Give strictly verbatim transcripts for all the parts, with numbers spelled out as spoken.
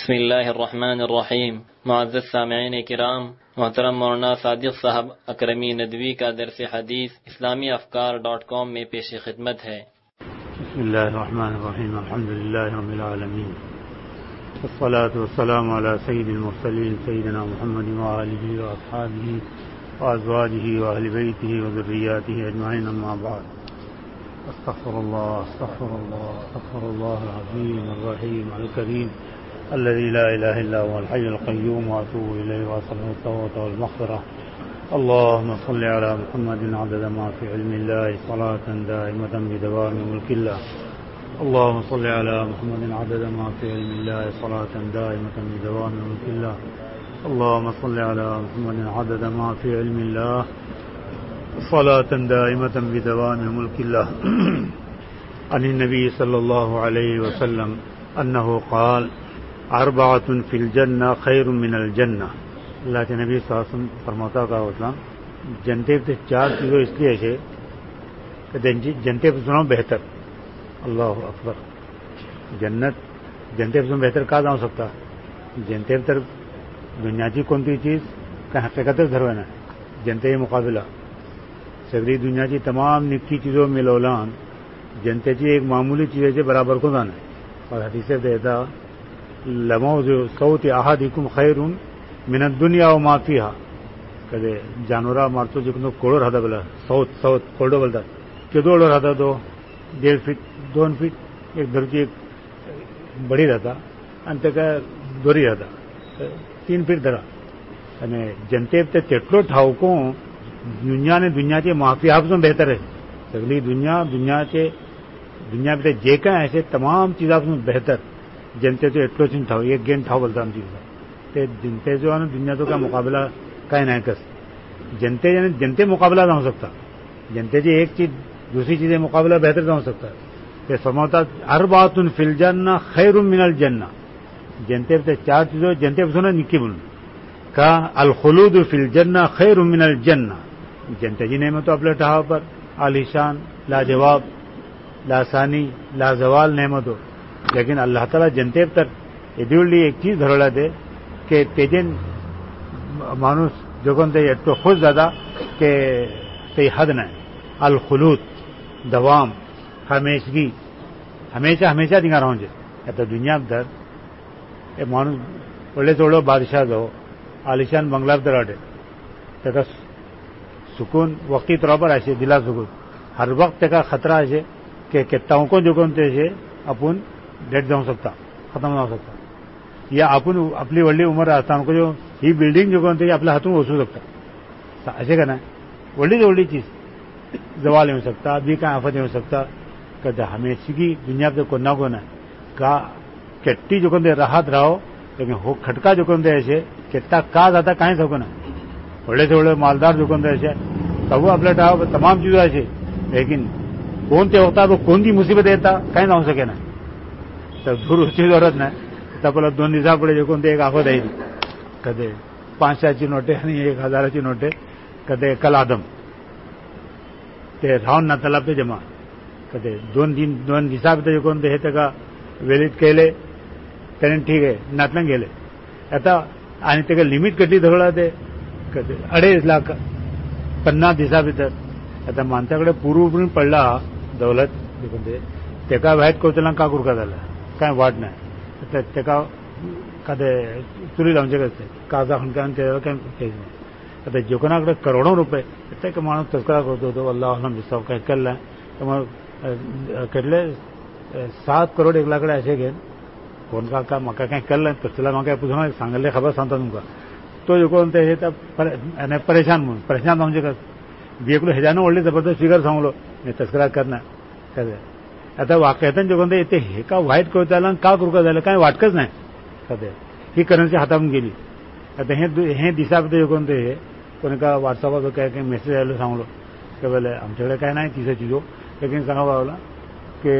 بسم اللہ الرحمن الرحیم۔ معزز سامعین کرام، محترم مولانا صادق صاحب اکرمی ندوی کا درس حدیث اسلامی افکار ڈاٹ کام میں پیش خدمت ہے۔ بسم اللہ الرحمن الرحیم، الحمد للہ رب العالمین، والصلاة والسلام علی سید المرسلین سیدنا محمد وآلہ واصحابہ وازواجہ واہل بیتہ وذریاتہ اجمعین، اما بعد۔ استغفر اللہ استغفر اللہ استغفر اللہ العظیم الرحیم الکریم الذي لا إله إلا هو الحي القيوم، وأتوب إليه وأسأله التوبة والمغفرة۔ اللهم صل على محمد عدد ما في علم الله صلاة دائمة بدوام ملك الله۔ اللهم صل على محمد عدد ما في علم الله صلاة دائمة بدوام ملك الله۔ اللهم صل على محمد عدد ما في علم الله صلاة دائمة بدوام ملك الله۔ عن النبي صلى الله عليه وسلم أنه قال: اربعۃ فی الجنہ خیر من الجنہ۔ اللہ کے نبی صلی اللہ علیہ وسلم فرماتا کا اسلام جنتے تے چار چیزوں اس لیے ہے کہ جنتے پر سنو بہتر۔ اللہ اکبر۔ جنت جنتے پر سنو بہتر کا جا سکتا جنتے پر دنیا کی کون سی چیز کا حقیقت دھروانا جنتے مقابلہ سگری دنیا کی تمام نکی چیزوں میں لولان جنتے کی ایک معمولی چیز سے برابر کو جانا ہے۔ اور حدیث دیتا لموز صوت احدکم خیر من الدنیا وما فیہا، کدے جانورا مارتو جکن کوڑو رہتا بلا صوت صوت کوڑو بلتا کہ دوڑو رہتا تو ڈیڑھ فٹ دون فٹ ایک دھرتی ایک بڑی رہتا انت کا دوری رہتا تین فٹ دھرا یعنی جنتے چٹلو ٹھاؤکو دنیا نے دنیا کے معافی آپ سے بہتر ہے۔ اگلی دنیا دنیا کے دنیا پہ جے کا ایسے تمام چیز آپ سے بہتر جنتے تو ایٹلو چین تھا ایک گین تھا بولتا ہم چیز جنتے جو ہے نا دنیا تو کا مقابلہ کا نہ کس جنتے یعنی جنتے مقابلہ نہ ہو سکتا جنتے جی ایک چیز دوسری چیزیں مقابلہ بہتر نہ ہو سکتا کہ فرماتا اربعۃ فی الجنہ خیر من الجنہ۔ جنتے پہ چار چیزوں جنتے پہ سنا نکی بول کا الخلود فی الجنہ خیر من الجنہ۔ جنتے جی نعمت اپنے ٹھہا پر عالیشان لاجواب لاسانی لازوال نعمت ہو، لیکن اللہ تعالیٰ جنتے تک یہ ایک چیز دھرولا دے کہ تیجن مانوس جو کون تے تو خود زیادہ کہ تے حد نہ الخلود دوام ہمیشگی ہمیشہ ہمیشہ دکھا رہا ہوں جی تو دنیا در یہ مانوس بڑے توڑو بادشاہ دو عالیشان بنگلہ در اٹھے تک سکون وقتی طور پر ایسے دلا سکون ہر وقت کا خطرہ ایسے کہ کتاؤں کو جو کون تے اپن ڈیٹ جاؤں سکتا ختم نہ ہو سکتا یا اپن اپنی وڈی عمر آستان کو جو یہ بلڈنگ جو کون اپنے ہاتھوں وسو سکتا ایسے کرنا ہے وڈی سے وڈی چیز زوال نہیں ہو سکتا بھی کا آفت نہیں ہو سکتا کہ ہمیشگی دنیا پہ کو نہ کونا کا کٹی جو کون راحت رہو لیکن ہو کھٹکا جو کون ایسے کتنا کا زیادہ کہیں سکو نا بڑے سے بڑے مالدار جو کون ایسے تب وہ اپنے ٹاؤ تمام چیزیں ایسے لیکن کون سے ہوتا تو کون سی مصیبت دیتا کہیں نہ ہو سکے نا تب دور اس چیز ضرورت نہ تب دو نظام پڑے جو کون ایک آفت آئی کدے پانچ سو کی نوٹے نہیں ایک ہزار کی نوٹے کدے کل آدم تے راؤنڈ نہ تلاب پہ جمع کدے دون دن دون حساب جو کون ہے کا ویلڈ کہلے تین ٹھیک ہے ناتنا گیلے ایتا آنے تک لمٹ کٹی دھروڑا دے کدے اڑے لاکھ پناس حساب ایتا مانتا کڑے پورو پڑلا دولت جو کون تیکا واحد کو چلا کا کور کا دالا کہیں واٹ نہ تیکا کدے چوری لاؤں جگہ سے کازا خنکان کہتے جو کنا کڑے کروڑوں روپے اتنے کہ مانو تذکرہ کرتے تو اللہ علم جس کا کر لیں کر لے سات کروڑ ایک لاکھ ایسے گئے کون کا کا مکا کہیں کر لیں تو چلا مکا پوچھنا سانگل لے خبر سانتا تم کا تو جو کون پریشان پریشان ہوں جگہ بھی ایک ہزار اولی زبردست فگر سانگ لو میں تذکرہ کرنا کہتے आता वाकयतन जो कोणते ते हे का वाईट कोताला का कुरका झालं काय वाटकच नाही कधी ही करन्सी हातावून गेली आता हे हे दिसापते जो कोणते हे कोणी का व्हॉट्सअपवर काय काय मेसेज आलो सांगलो की बोले आमच्याकडे काय नाही तिसरी चीजो लेकिन सांगा बोला की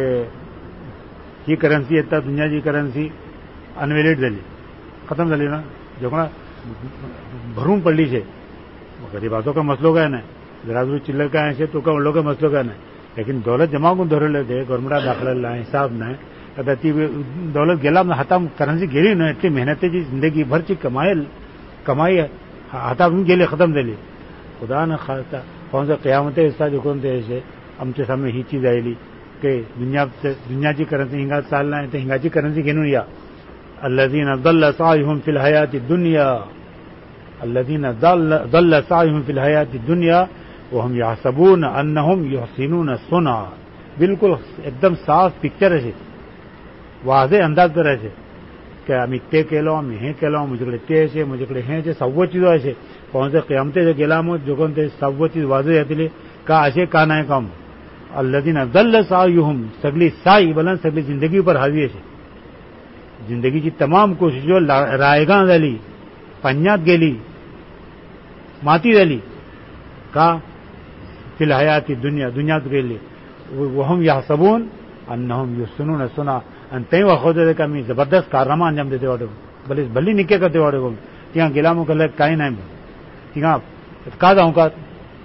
ही करन्सी येता दुनियाची करन्सी अनव्हॅलिड झाली खतम झाली ना जो कोणा भरून पडली छे गरीबाचो का मसलो काय नाही जरा जरूर चिल्लर काय आहे तो का लोक मसलो काय नाही लेकिन दौलत जमा को धरले दे गवर्नमेंट दाखला हिसाब न आता ती दौलत गेला हाताम करन्सी गेली ना इतली मेहनतीची जिंदगी भरची कमाई कमाई हातातून गेली खतम झाली. खुदा न खास्ता कोणत्या कयामते दिसता देखून ते आमच्या सामने ही चीज आयली की दुनिया दुनियाची करन्सी हिंगा चालना आहे तर हिंगाची करन्सी घेऊन या. الذين ضل سعيهم في الحياة الدنيا الذين ضل ضل سعيهم في الحياة الدنيا وهم يحسبون انهم يحسنون صنعا. بالکل एकदम साफ पिक्चर आहे, वाजे अंदाज करायचे की आम्ही ते केलो, आम्ही हे केलो, मुझेकडे ते आहे, मुझेकडे हे आहे, सव्व चीज आहे. कोणत्या कयामते गेला मग जोकोन ते सव्व चीज वाजे येतले का असे का नाही काम. الذين ضل سعيهم सगळी साई बलन सगळी जिंदगी पर हावी आहे. जिंदगीची तमाम कोशिशो रायगां झाली, पाण्यात गेली, माती झाली का फिल हयाती दुनिया दुनियात गेली. वहम याहसबून अन्नहुम युहसिनून सुना आणि ते वाखवते का मी जबरदस्त कारनामा अंजाम देते वाटो, भले भली निके करते वाटो. तिहा गेला मग कल काही नाही, तिहा का जाऊ का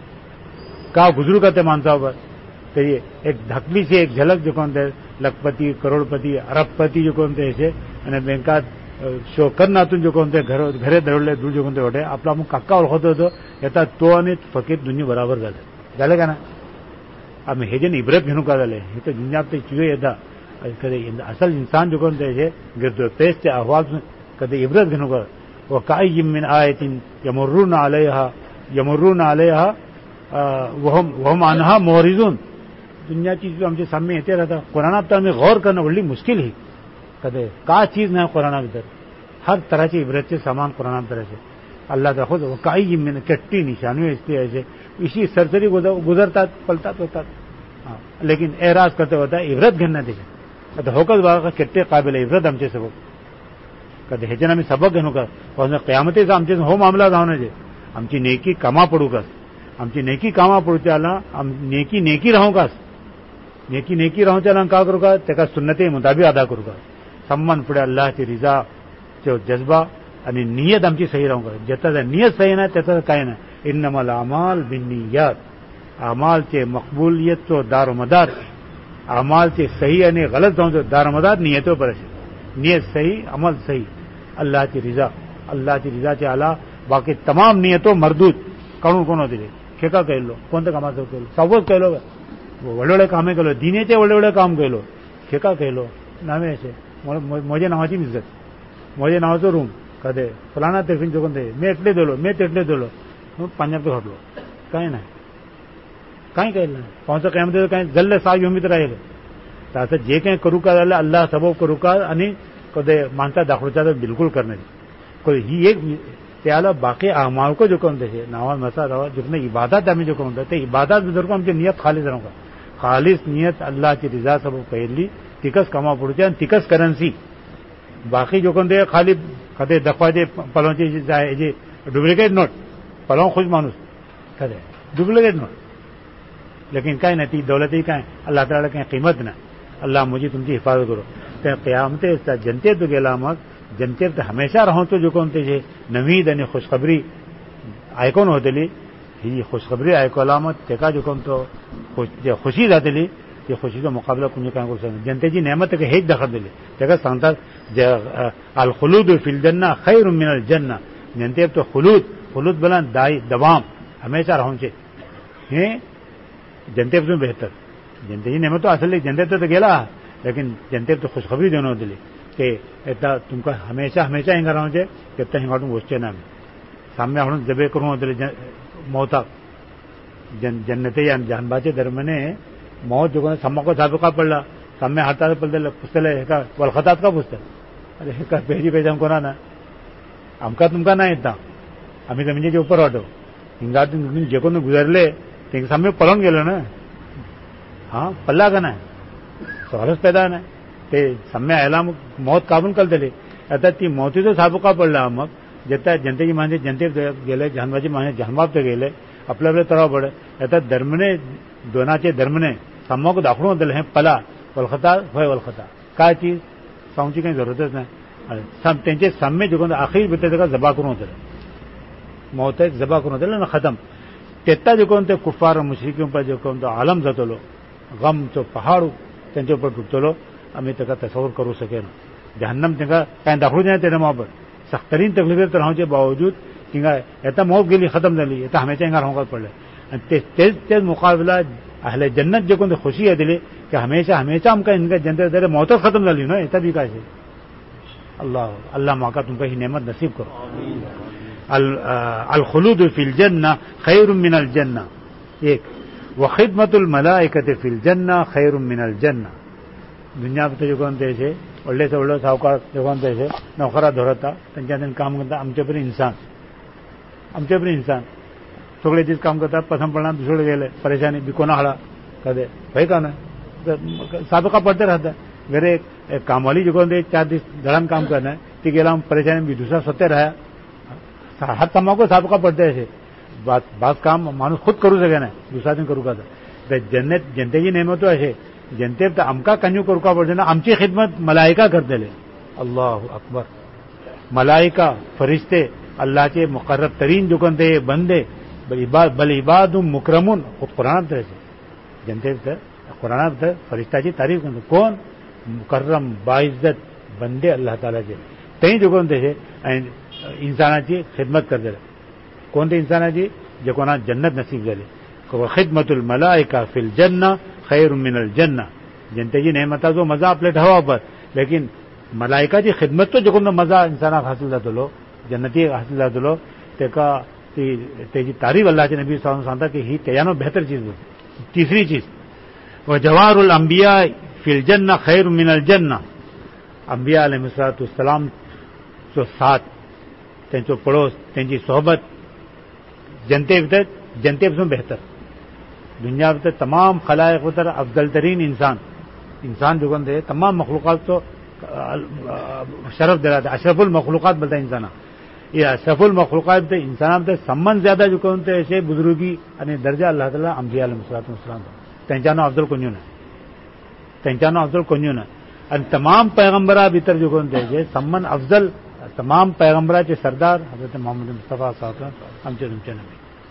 का गुजरू का ते माणसावर. तरी एक धाकली सी एक झलक जो कोणते लखपती करोडपती अरबपती जो कोणते असे आणि बँकात शो करनातून जो कोणते घर घरे दरवले दूर जो कोणते वाटे आपला मग काका ओळखत होतो येतात तो आणि फकीर दुनिया बराबर झाले झाले का ना. आम्ही हे जे इब्रत घेऊन का झाले हे तर दुनिया ते चुए येतात कधी असल इंसान जो कोणते असे गिरतो तेच ते अहवाल कधी इब्रत घेऊन का. व काय जिम्मिन आयतीन यमुर्रून आलयहा यमुर्रून आलयहा वहम वहम अनहा मोहरिजून. दुनियाची जो आमचे सामने येते राहता कुराणात तर आम्ही गौर करणं वडली मुश्किल ही कदे का चीज नाही कुराणा भीतर हर तरहचे इब्रतचे सामान कुराणात तरहचे अल्लाह का खुद काही जिम्मेन कट्टी निशानी इसलिए ऐसे इसी सरसरी गुजरतात पलतात होतात. हाँ लेकिन एराज करते होता इब्रत घेणं त्याचे आता होकच बघा किती काबिल इब्रत आमचे सबक कधी ह्याच्यानं आम्ही सबक घेणू का पण कयामतेचा आमचे हो मामला जावण्याचे आमची नेकी कामा पडू कास आमची नेकी कामा पडू त्याला नेकी नेकी राहू कास नेकी नेकी राहू त्याला का करू का त्याका सुन्नते मुताबिक अदा करू का. सम्मान पुढे अल्लाहची रिजा जो जज्बा आणि नियत आमची सही राहू का. ज्याचा नियत सही नाही त्याचं काय नाही. इन्नमल अमाल बिन्नियात अमालचे मकबूलियतचो दारोमदार अमालचे सही आणि गलत जाऊन दारोमदार नियतो पर असे. नियत सही अमल सही अल्लाहची रिजा अल्लाहची रिजाचे आला बाकी तमाम नियतो मरदूत काढून कोण होते खेका केलो कोणत्या कामाचं केलो सव्वच केलो वडवळे कामे केलो दिनेचे वडवळे काम केलो खेका केलो नावे असे माझ्या नावाची इज्जत माझ्या नावाचं रूम कधे फलाना तर्फीन चुकून ते मी एटले दिलो मी तेटले दिलो मग पाण्यात घडलो काय नाही काय केलं नाही. पावसा काय म्हणते काय जल्ल साग युमित राहील तर असं जे काही करू का झालं अल्लाह सबब करू का आणि कधी माणसा दाखवचा तर बिलकुल करण्याची ही एक त्याला बाकी अमाल को जो कोणते नावा मसा रवा जितने इबादत आम्ही जो कोणतं ते इबादत बुजुर्ग आमची नियत खालीच राहू का खालीच नियत अल्लाहची रिजा सबब पहिली तिकच कमा पडते आणि तिकच करन्सी बाकी जो कोणते खाली कधी दखवाचे पलवांची जे डुप्लिकेट नोट पलवां खुश माणूस कधे डुप्लिकेट नोट लेकिन काय नाही ती दौलतही काय अल्लाह ताला काही किंमत नाही. अल्लाह मुझे तुमची हिफाजत करो त्या कयामते जनतेत गेला मग जनतेत हमेशा राहतो जो कोणते जे नवीद आणि खुशखबरी ऐकून होतली ही खुशखबरी ऐकवला मग तेका जो कोणतो जे खुशी जातली ते खुशीचा मुकाबला कुणी काय करू शकत. जनतेची नेमत हेच दाखवत दिली तेका सांगतात अल खुलूद फिल जन्ना खैर मिन अल जन्ना. जनतेत तो खुलूद खुलूद बला दाई दवाम हमेशा राहूचे हे जनतेपासून बेहतर. जनतेची नेमत तो असली जनतेत तर गेला लेकिन जनतेत तो खुशखबरी देणं दिली ते येता तुमका हमेशा हमेशा हिंगा राहूचे तेता हिंगाटून गोष्टी ना साम्य म्हणून जबे करून होते मौता जन जन्नते या जानबाचे दरम्याने मौत जो सम्माको झापका पडला साम्य हातात पडलेलं पुस्तलं हे का वलखतात का पुस्तक अरे हे का पेजी पेज कोणा ना आमका तुमका नाही येता आम्ही जमिनीच्या उपर वाटो हिंगातून जे कोण गुजरले ते साम्य पळून गेलो ना हा पल्ला का नाही सवालच पैदा नाही ते सम्य यायला मग मौत काबून कल दिले आता ती मौतीचा साबुका पडला मग जेता जनतेची माणसे जनतेत गेले जानवाची माणसे जानबाब ते गेले आपल्या आपल्या तराव पडे आता दरम्याने दोनाचे दरम्याने सम्माको दाखवून दिले हे पला वलखता होय वलखता काय चीज सांगची काही जरूरतच नाही. त्यांचे साम्य जो आखिर भीतर जबा करून होते मौत जबा करून होते ना खतम तेता जो कोण ते कुफार मुश्रिकी पर जो कोण तो आलम जातलो गमचो पहाड त्यांच्या उपर तुटतलो ہمیں تک تصور کرو سکے نا جہنم تنگا کہیں داخل جائیں تیرے وہاں پر سخت ترین تکلیفیں تو رہوں کے باوجود تنگا ایتا موت گلی ختم دلی ایتا ہمیشہ انگار ہوں گا پڑے تیز تیز مقابلہ اہل جنت جو کن خوشی ہے دلی کہ ہمیشہ ہمیشہ ہم کا ان کا جنت دے موت ختم دلی نا ایتا بھی کیسے اللہ اللہ موقع تم کا ہی نعمت نصیب کرو. الخلود فی الجنہ خیر من الجنہ ایک وخدمت الملائکۃ فی الجنہ خیر من الجنہ. دنیا پہ جو کہتے ہیں ಒಳ್ಳೆ سے ಒಳ್ಳೆ ಸಾವುಕಾರ ತಗೊಂತ ಇದೆ ನೌಕರ धोरता त्यांच्या दिन काम करता आमचे पण इंसान आमचे पण इंसान सगळे दिस काम करता पसंत पडणार दुसरे गेले परेशानी भी कोणा हळा कदे भाई का ना साबका पडते राहता घरे एक कामवाली जो कोणते चार दिवस धडान काम करणार ती गेला परेशानी भी दुसरा स्वतः रहा हात तमाको साबका पडते असे बात बात काम माणूस खुद करू सके ना दुसरा दिन करू का जन्नत जनतेची नेमतो असे जनते तर आमका कंजू करू का पडते ना आमची खिदमत मलायका करतेले. अल्लाह अकबर. मलायका फरिश्ते अल्लाहचे मुकर्रब तरीन जो कोणते बंदे बल इबादुम मुकरमुन खुद कुरानात आहे जनते तर कुरानात तर फरिश्ताची तारीफ करतो कोण मुकर्रम बाइज्जत बंदे अल्लाह तालाचे ते जो कोणते इंसानाची खिदमत करतेले. कोणते इंसानाची जे कोणा जन्नत नसीब झाली. खिदमतुल मलाइका फिल जन्ना खैर मिन अल जन्ना. जनतेची नेमता जो मजा आपल्या ढावापर लेकिन मलाइकाची खिदमत तो जो कोण मजा इंसानाक हासिल जातलो जन्नती हासिल जातलो तेका ती त्याची तारीफ अल्लाहचे नबी सल्लल्लाहु अलैहि वसल्लम सांगता की ही त्यानो बेहतर चीज. तीसरी चीज व जवारुल अंबिया फिल जन्ना खैर मिन अल जन्ना. अंबिया अलैहिस्सलातु वस्सलाम जो साथ त्यांचो पडोस त्यांची सोबत जनते भितर जनतेपासून बेहतर दुनिया में तमाम खलायक उतर अफजल तरीन इंसान इंसान जो गंदे तमाम मखलूक़ात तो शरफ दिलाते अशरफुल मखलूक़ात बोलता है इंसान. ये अशरफुल मखलूक़ात तो इंसान में सम्मान ज्यादा जो कहते ऐसे बुजुर्गी आणि दर्जा अल्लाह ताला अंबिया अलैहिस्सलातु वस्सलाम त्यांच्यानो अफजल कोणी नाही त्यांच्यानो अफजल कोणी नाही आणि तमाम पैगंबरा भीतर जो कहते ऐसे सम्मान अफजल तमाम पैगंबराचे सरदार हजरत मोहम्मद मुस्तफा सल्लल्लाहु अलैहि वसल्लम आमचे तुमचे नबी.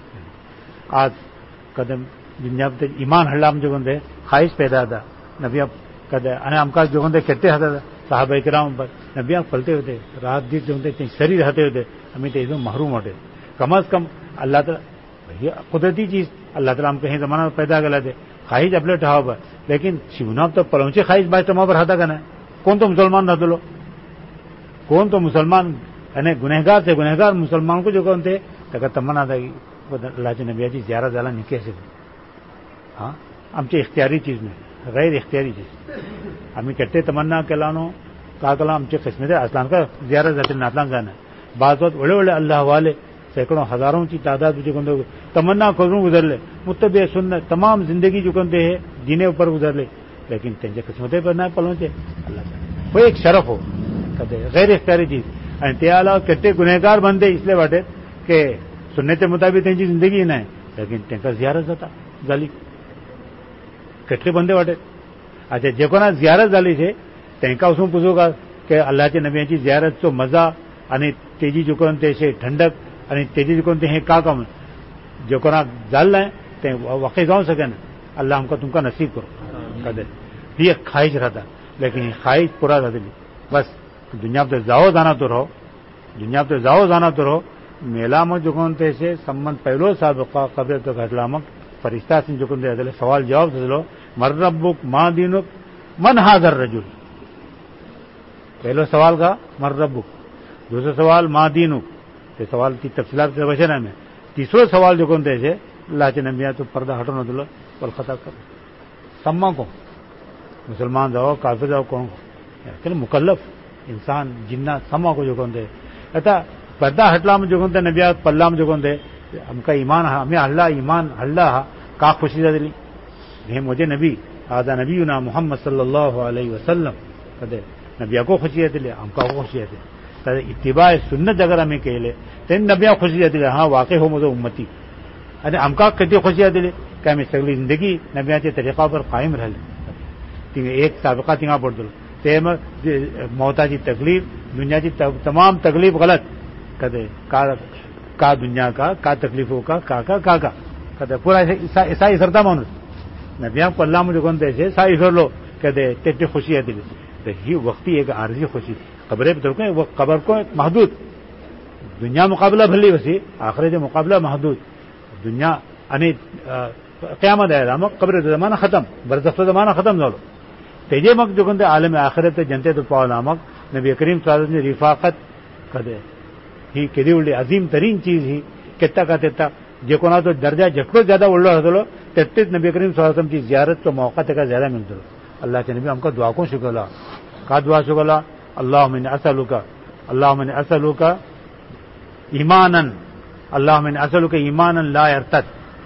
आज कदम दुनिया में ईमान हल्ला जो होंगे ख्वाहिश पैदा था नबिया कदे अने हमका जो होंगे कहते हता साहब इकराम पर नबिया पलते होते रात दिन जो होंगे शरीर रहते होते हमें तो एकदम महरूम होते. कम अज कम अल्लाह ताला भैया कुदरती चीज अल्लाह ताला हम कहीं जमाना पैदा कर थे ख्वाहिश अपने ठहाव पर लेकिन शिवना तो पलौचे ख्वाहिश बाज टमा पर हता का ना कौन तो मुसलमान रहते लो कौन तो मुसलमान अने गुनहगार थे गुनहगार मुसलमान को जो कहते तक तमन्ना था अल्लाहच्या नबियाची जियारत झाला निके असेल. हां आमची इख्तियारी चीज नाही गैर इख्तियारी चीज आम्ही कट्टे तमन्ना केलानो का केला आमचे किस्मत असलान का जियारत जाते नातलान जाणं बाज वक्त बड़े बड़े अल्लाह वाले सैकड़ों हजारों की तादाद जो कोणते तमन्ना करून गुजरले मुत्तबे सुन्नत तमाम जिंदगी जो कोणते है जीने ऊपर गुजरले लेकिन त्यांच्या किस्मते पर नाही पलवचे अल्लाह वो एक शरफ हो कदे गैर इख्तियारी चीज आणि ते अलावा कट्टे गुन्हेगार बनते इसलिए वाटे के सुन्नते मुताबिक त्यांची जिंदगी नाही लेकिन त्यांना जियारत जाता झाली कटले बंदे वाटे. अच्छा जे कोणा जियारत झाली छे त्यांना वचून पुछू का की अल्लाहच्या नबियाची जियारतचो मजा आणि तेजी जो कोण ते ठंडक आणि तेजी जो कोण ते हे का काम जे कोणा झालं नाही ते वाकई जाऊ सके ना अल्लाह हमका तुमका नसीब करो कदे ही एक ख्वाहिश रहता लेकिन ही ख्वाहिश पूरा झाली बस दुनिया पे जाओ जाना तो रहो दुनिया पे जाओ जाना तो रहो मेला मग जो कोण ते संबंध पहिलो साबका कब्र तो घडला मग फरिश्ता से जो कोण ते सवाल जवाब दिलो मर रब्बुक मा दीनुक मन हादर रजुल. पहलो सवाल का मर रब्बुक दूसरा सवाल मा दीनुक ते सवाल की तफसीलात के वचन में तीसरो सवाल जो कोण ते अल्लाह के नबिया तो पर्दा हटो दिलो पल खता कर सम्मा को मुसलमान जाओ काफिर जाओ कौन को मुकल्लफ इंसान जिन्ना सम्मा को जो कोण ते आता पर्दा हटला में जो कोणते नबिया पल्ला में जो कोणते हमका ईमान हमें अल्लाह ईमान अल्लाह का खुशी दिली हे मुझे नबी आदा नबीना मोहम्मद सल्लल्लाहु अलैहि वसल्लम कदे नबिया को खुशी दिली हमका को खुशी दिली तर इत्तिबा सुन्नत अगर हमें केले ते नबिया खुशी दिली हाँ वाकई हो मुझे उम्मती आणि हमका किती खुशी दिली काय मी सगळी जिंदगी नबियाच्या तरीका पर कायम राहिले. तिने एक साबका तिंगा पडतो ते मग मौताची तकलीफ दुनियाची तमाम तकलीफ गलत कदे का का दुनिया का का तकलीफों का का का का का कदे पूरा ऐसा ऐसा इसरता माणूस नबिया पल्ला में जो कोणते सा इसरलो کہتے تیٹی خوشی آتی تو یہ وقتی ایک عارضی خوشی قبریں بھی وہ قبر کو ایک محدود دنیا مقابلہ بھلی وسی آخرت مقابلہ محدود دنیا یعنی قیامت ہے مگ قبر زمانہ ختم برزخ زمانہ ختم زالو تیجے مگ جو کنتے عالم آخرت جنتے تو پاؤ نامک نبی کریم صلی اللہ علیہ وسلم نے رفاقت کدے ہی کدی اڑی عظیم ترین چیز ہی کتا کا تیتا جو کونا تو درجہ جھٹکو زیادہ اڑ رہا تیتیس نبی کریم صلی اللہ علیہ وسلم کی زیارت تو موقع تک زیادہ ملتا اللہ کے نبی ہم کا دعا کو شکلا کا دعا شکلا اللہ من اسلوکا اللہ من اسلوکا ایمانن اللہ من اسلوکا ایمانن لا یرتد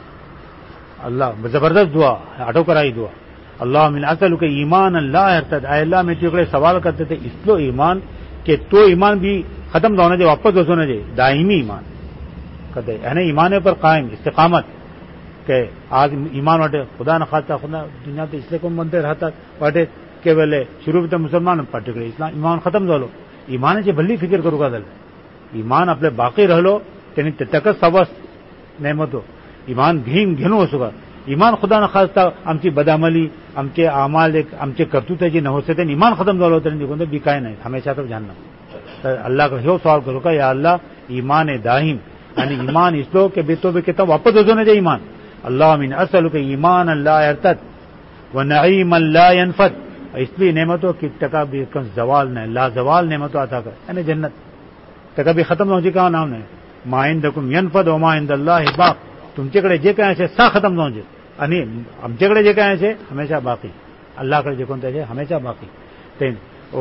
اللہ زبردست دعا اٹو کرائی دعا اللہ من اسلوکا ایمانن لا یرتد اے اللہ میں تجھے سوال کرتے تھے اس لو ایمان کہ تو ایمان بھی ختم نہ ہونا چاہیے واپس ہو ہونا چاہیے دائمی ایمان کہتے یعنی ایمان پر قائم استقامت کہ آج ایمان واٹے خدا نخواستہ خدا دنیا تو اس لیے کون بنتے رہتا واٹے کہ بولے شروع میں تو مسلمان پرٹیکولر اسلام ایمان ختم ہو لو ایمان سے بھلی فکر کرو گا دل ایمان اپنے باقی رہ لو تین تک سبس نعمت ہو ایمان گھین گھنو ہو سکا ایمان خدا نخواستہ آمچی بدعملی آمچے اعمال آمچے کرتوتے جی نہ ہو سکتے ایمان ختم ہو تین بیکائے نہیں ہمیشہ تو جاننا اللہ کا یہ سوال کرو گا یا اللہ ایمان دائم یعنی ایمان اس لو کہ بے تو بے کتنا واپس ہو جانے چاہیے ایمان اللہ من اسلک ایمان لا یرتد ونعیم لا ینفد اس لیے نعمتوں کی تکا بھی زوال نہیں لا زوال نعمتوں عطا کر یعنی جنت تکا بھی ختم ہو جی کہاں نام نہیں ما عندکم ینفد وما عند اللہ باق تمچے کڑے جے کہیں سے سا ختم نہ ہو جائے یعنی ہمچے کڑے جے کہیں سے ہمیشہ باقی اللہ کڑے جے کون تے ہمیشہ باقی تین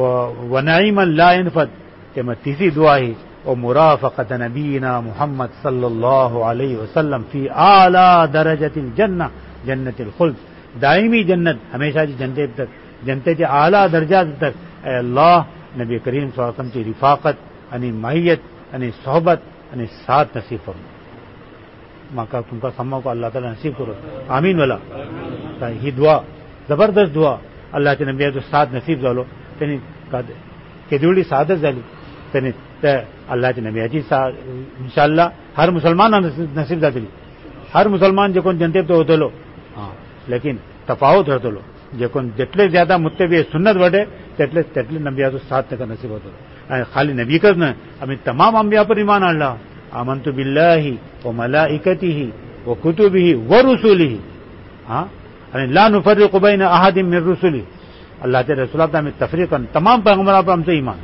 ونعیم لا ینفد کہ میں تیسری دعا ہی اور مرافقت نبینا محمد صلی اللہ علیہ وسلم فی اعلی درجۃ الجنہ جنت الخلد دائمی جنت ہمیشہ جی جنتے تک جنتے کے اعلیٰ درجات تک اے اللہ نبی کریم صلی اللہ علیہ وسلم کی رفاقت یعنی ماہیت یعنی صحبت یعنی ساتھ نصیب کرو ماں کا تم کا سما کو اللہ تعالیٰ نصیب کرو آمین والا یہ دعا زبردست دعا اللہ کے نبی تو ساتھ نصیب زالو تین کہ دیوڑی سعادت زالی تین اللہ کے نبی جی انشاءاللہ ہر مسلمان نصیب زادلی ہر مسلمان جو کون جنتے تو ہوتے لو ہاں لیکن تفاوت ہوتے لو جو کون جتلے زیادہ متبع سنت بڑھے تٹلے تٹلے نبیات ساتھ تک نصیب ہوتے خالی نبی کر نہ ہمیں تمام انبیاء پر ایمان اللہ آمنت باللہ و ملائکتہ و کتبہ و رسولہ ہاں لا نفرق بین احد من رسلہ اللہ کے رسولات ہمیں تفریق تمام پیغمبروں پر ہم سے ایمان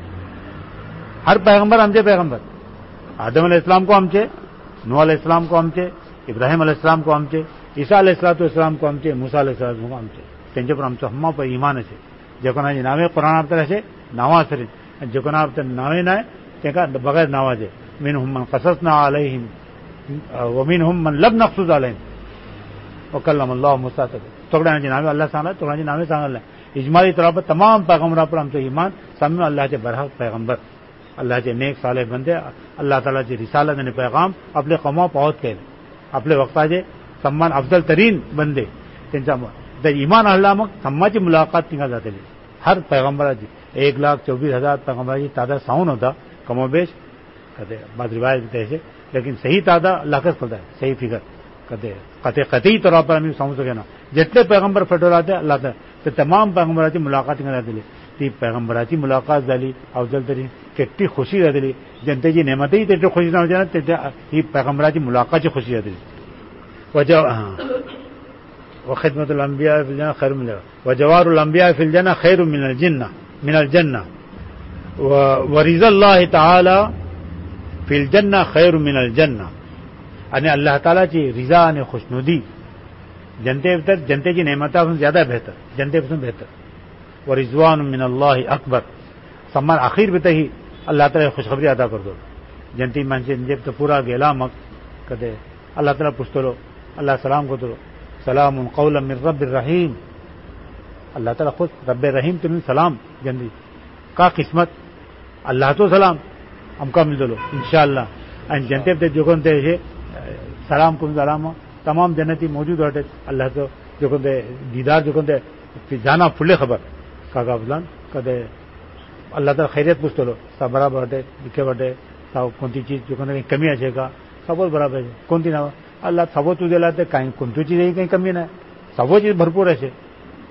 ہر پیغمبر ہم سے پیغمبر آدم علیہ السلام کو ہم سے نوح علیہ السلام کو ہم سے ابراہیم علیہ السلام کو ہم سے عیسیٰ علیہ السلام السلام کو ہم سے موسیٰ علیہ السلام کو ہم سے تین پر ہم سے ہم پر ایمان ہے جکنا جی ناوے قرآن آپ سے ناوا سرین جکنا آپ ناوے نہ تینکا بغیر ناواز ہے مین ہم من قصصنا علیہم ومین ہم من لب نقصد علیہم وکلم اللہ موسیٰ توڑا جی ناوے اللہ سانگا توڑا جی ناوے سانگا اللہ اجمالی طور پر تمام پیغمبروں پر ہم سے ایمان سامنے اللہ کے برحق پیغمبر اللہ کے نیک صالح بندے اللہ تعالیٰ کی رسالت نے پیغام اپنے قوموں پہنچ کے اپنے وقت آجے سمان افضل ترین بندے ایمان اللہ مک سما کی ملاقات تنگا جاتے لی ہر پیغمبر جی ایک لاکھ چوبیس ہزار پیغمبر جی تعداد ساؤن ہوتا کم و بیش کہتے بعض روایت ایسے لیکن صحیح تعداد لاکھ پڑتا ہے صحیح فکر کہتے قطع قطعی طور پر ہمیں سمجھ سکے نا جتنے پیغمبر فٹوراتے اللہ تعالیٰ تو تمام پیغمبر کی ملاقات تنگا جاتے لی تی پیغمبراتی ملاقات دلی افضل ترین کتنی خوشی رہتی لی جنتے جی نعمتیں ہی تیٹے خوشی نہ ہو جانا یہ پیغمبراتی ملاقات کی خوشی رہتی لی وجہ وخدمت الانبیاء فی الجنہ خیر من الجنہ وجوار الانبیاء فی الجنہ خیر من الجنہ من الجنہ ورضا اللہ تعالی فی الجنہ خیر من الجنہ یعنی اللہ تعالیٰ کی رضا نے خوشنودی جنتے تک جنتے کی نعمتیں زیادہ بہتر جنتے سے بہتر ورضوان من اللہ اکبر سمان آخر بھی تھی اللہ تعالیٰ خوشخبری ادا کر دو جنتی من سے جب تو پورا گیلا مک کہتے اللہ تعالیٰ پوچھتے لو اللہ سلام کو دو سلام قولا من رب الرحیم اللہ تعالیٰ خود رب رحیم تمہیں سلام جنتی کا قسمت اللہ تو سلام ہم کا مل دو انشاءاللہ جنتے جو کونتے سلام کو سلام تمام جنتی موجود ہوتے اللہ تو جو کونتے دیدار جو کونتے جانا پھلے خبر کاغا بلان کدے اللہ تعالیٰ خیریت پوچھتے لو سب برابر ہٹے لکھے بٹے سب کونتی چیز جو کہیں کمی آچے گا سب برابر ہے کونتی نہ اللہ سبو تو دلاتے کہیں کون تو چیز کہیں کمی نہ سبو چیز بھرپور ہے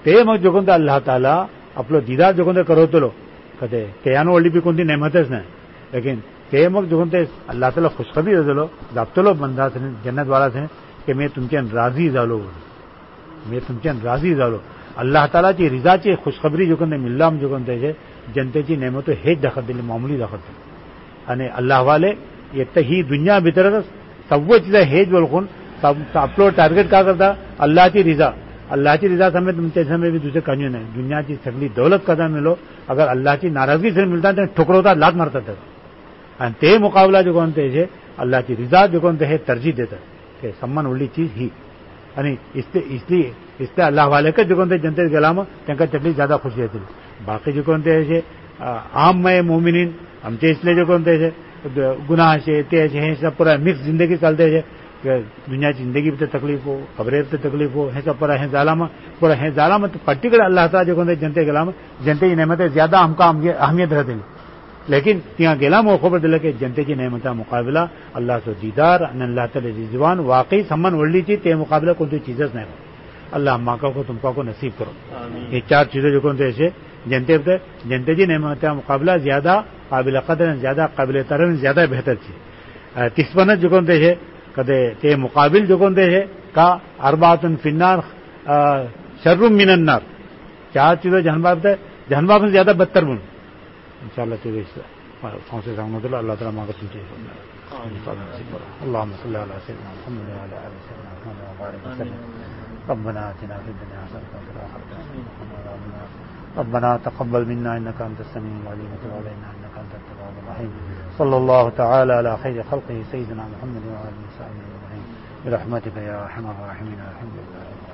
تے مگ جگونتے اللہ تعالیٰ اپلو دیدار جگونتے کرو تو لو کہتے تیانو ولی بھی کون دی نعمت ہے لیکن تے مگ جگونتے اللہ تعالیٰ خوشخبری دے لو ضابطہ لو بندہ سے جنت والا سے کہ میں تم کے راضی زالو میں تم کے راضی زالو اللہ تعالیٰ کی رضا چی خوشخبری جو کندے ملام جو کندے ہے جنتے چی نعمتو ہیچ دخل دلی معمولی دخل دلی یعنی اللہ والے یہ تہی دنیا بھیتر سب چیزیں ہیچ بولکن اپلو ٹارگیٹ کیا کرتا اللہ کی رضا اللہ کی رضا سمے تم تیسے میں بھی دوسرے کنیوں نہیں دنیا کی سگلی دولت قدر ملو اگر اللہ کی ناراضگی سے ملتا تو ٹھکر ہوتا لات مرتا تھا تے مقابلہ جو کونتے ہے اللہ کی رضا جو کونتے ہے ترجیح دیتا کہ سمان ولی چیز ہی یعنی اس لیے اس لیے اللہ والے کے جو کونتے جنتے گلام تنکا تکلیف زیادہ خوشی رہتی باقی جو کونتے ہے عام میں مومنین ہم سے اس لیے جو کونتے ہے گناہ سے تیز ہے سب پورا مکس زندگی چلتے ہے کہ دنیا کی زندگی بھی تکلیف ہو خبریں بھی تکلیف ہو ہے سب پورا ہے ظالم پورا ہے ظالم تو پرٹیکولر اللہ تعالیٰ جو کونتے جنتے گلام جنتے کی نعمتیں زیادہ ہم کا اہمیت رہتے ہیں لیکن یہاں گلام وہ خبر دلے کہ جنتے کی نعمت مقابلہ اللہ سے دیدار اللہ تعالی رضوان واقعی سمن ورلی چیز تے مقابلہ کوئی تو چیز نہیں ہو اللہ ماں کا کو تم کا کو نصیب کرو یہ چار چیزیں جو کون ایسے جنتے جنتے جی نعمت مقابلہ زیادہ قابل قدر زیادہ قابل ترن زیادہ بہتر چیز تسپنت جو کون ہے کدے تے مقابل جو کون ہے کا اربعۃ فی النار شر من النار چار چیزیں جہنم جہنم سے زیادہ بدتر بن انشاءاللہ چیزیں سے سامنے اللہ تعالیٰ ماں کا تم چاہیے اللہم صلی علی سیدنا محمد وعلی آل سیدنا محمد وبارک وسلم ربنا آتنا فی الدنیا حسنۃ وفی الآخرۃ حسنۃ وقنا عذاب النار ربنا تقبل منا انك انت السميع العليم وتب علينا انك انت التواب الرحيم صلى الله تعالى على خير خلقه سيدنا محمد وعلى اله وصحبه اجمعين برحمتك يا ارحم الراحمين الحمد لله.